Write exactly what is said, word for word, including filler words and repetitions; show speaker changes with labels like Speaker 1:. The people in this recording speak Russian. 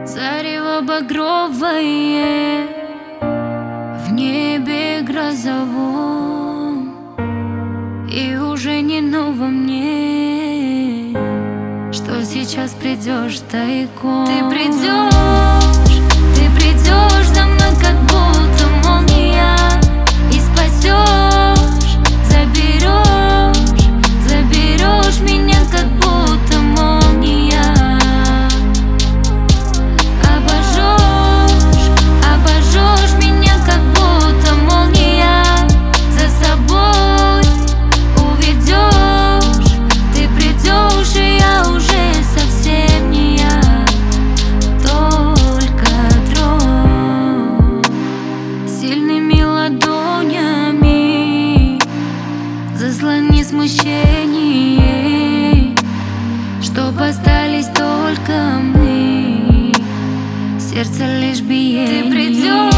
Speaker 1: Зарево багровое в небе грозовом, и уже не ново мне, что сейчас придешь тайком. Ты придешь, ты придешь за мной, как будто молния, и спасешь, заберешь, заберешь меня, как будто молния. Обожжешь, обожжешь меня, как будто молния. За собой уведешь, ты придешь, и я уже совсем не я, только дрожь. Сильными ладонями заслони смущение, чтоб остались только мы, сердце лишь биение. Ты придешь.